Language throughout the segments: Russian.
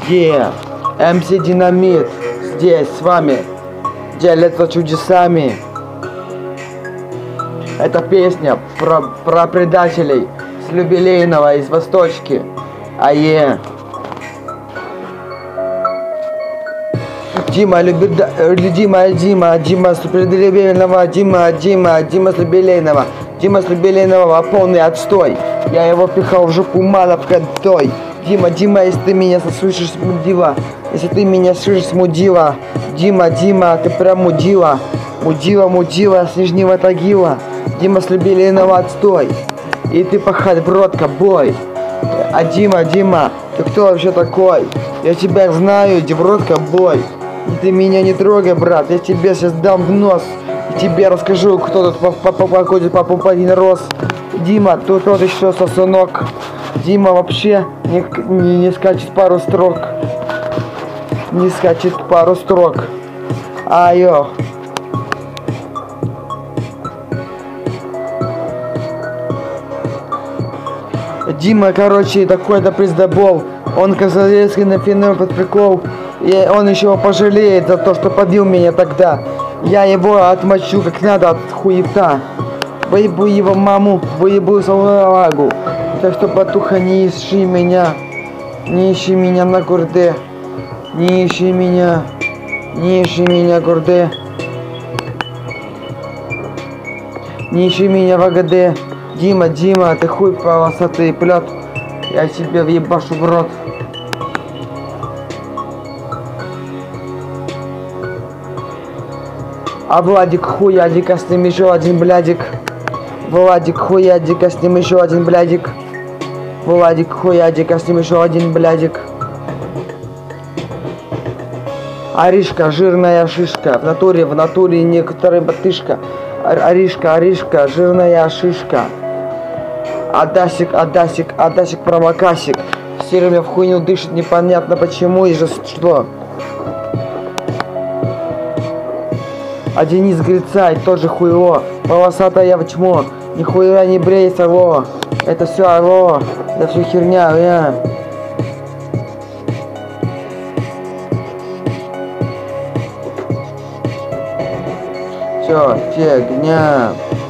МС Динамит здесь с вами делится чудесами. Это песня про предателей с юбилейного из Восточки. Дима любит, Дима с юбилейного, Дима с юбилейного. Дима с юбилейного полный отстой. Я его пихал в жопу мало входой. Дима, если ты меня слышишь, мудила. Если ты меня слышишь, мудила. Дима, ты прям мудила. Мудила с Нижнего Тагила. Дима с юбилейного отстой. И ты пахать бродка, бой. А Дима, ты кто вообще такой? Я тебя знаю, дебродка, бой. И ты меня не трогай, брат. Я тебе сейчас дам в нос. И тебе расскажу, кто тут походит по пупадин рос. Дима, тут еще сосунок. Дима вообще не скачет пару строк. Не скачет пару строк. Айо. Дима, короче, такой-то пиздобол. Он казалецкий на финал под прикол. И он еще пожалеет за то, что побил меня тогда. Я его отмочу как надо от хуета. Выебу его маму, выебу салагу. Так что, батуха, не ищи меня. Не ищи меня на гурде. Не ищи меня, гурде. Не ищи меня в АГД. Дима, ты хуй полосатый плет. Я тебе въебашу в рот. А Владик хуядика, с ним еще один блядик. Владик хуядика, с ним еще один блядик. Владик хуядика, с ним еще один блядик. Аришка, жирная шишка. В натуре некоторая батышка. Аришка, жирная шишка. Адасик, промокасик. Серыми в хуйню дышит, непонятно почему и же что. А Денис Грицай тоже хуево. Полосатая в чмо. Нихуя не бреется, во. Это все алло. Это все херня, я. Все, фигня.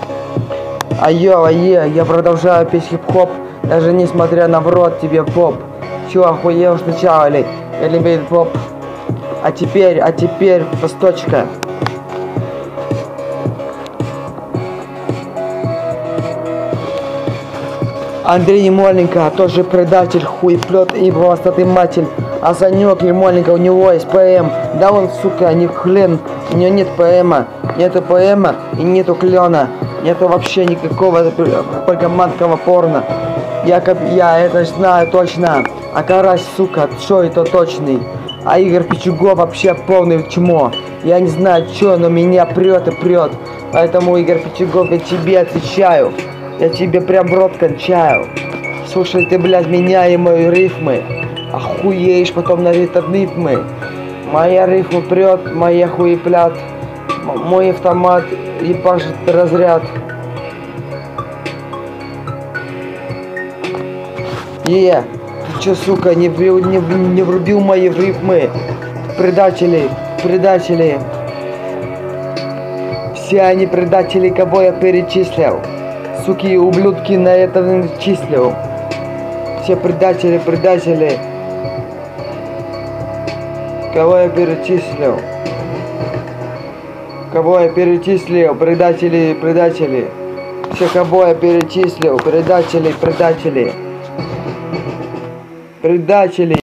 Я продолжаю петь хип-хоп, даже несмотря на в рот тебе поп. Чё, охуел сначала ли? Я любил поп. А теперь Восточка. Андрей Ермоленко, тоже предатель, хуеплет и волосатый матель. А Санек Ермоленко, у него есть ПМ. Да он, сука, не хлен, у него нет ПМа. Нету ПМа и нету клена. Нету вообще никакого программатского порно. Я это знаю точно. А Карась, сука, что это точный. А Игорь Пичугов вообще полный чмо. Я не знаю что, но меня прет и прет. Поэтому, Игорь Пичугов, я тебе отвечаю. Я тебе прям рот кончаю. Слушай ты, блядь, меня и мои рифмы. Охуеешь потом на ритмы. Моя рифма прет, моя хуеплят. Мой автомат ебашит разряд. Ты чё, сука, не врубил мои рифмы? Предатели. Все они предатели, кого я перечислил. Суки и ублюдки на это числил. Все предатели. Кого я перечислил? Предатели. Все, кого я перечислил, предатели.